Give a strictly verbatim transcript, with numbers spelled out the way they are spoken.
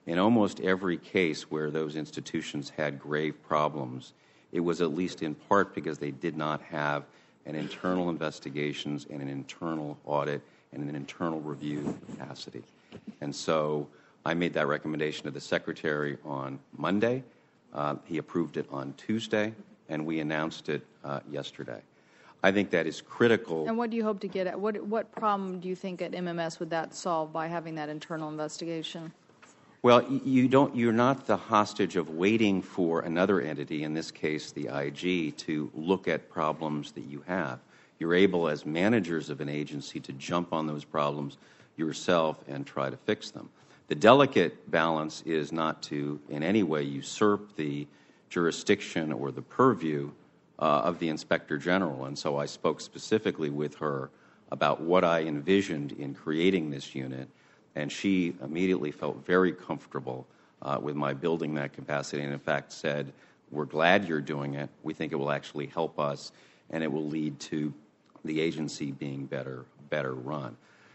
in almost every case where those institutions had grave problems, it was at least in part because they did not have an internal investigations and an internal audit and an internal review capacity. And so I made that recommendation to the Secretary on Monday. Uh, he approved it on Tuesday, and we announced it uh, yesterday. I think that is critical. And what do you hope to get at? What, what problem do you think at M M S would that solve by having that internal investigation? Well, you don't, you're not the hostage of waiting for another entity, in this case the I G, to look at problems that you have. You're able, as managers of an agency, to jump on those problems yourself and try to fix them. The delicate balance is not to in any way usurp the jurisdiction or the purview uh, of the Inspector General, and so I spoke specifically with her about what I envisioned in creating this unit, and she immediately felt very comfortable uh, with my building that capacity, and in fact said, we're glad you're doing it. We think it will actually help us, and it will lead to the agency being better, better run.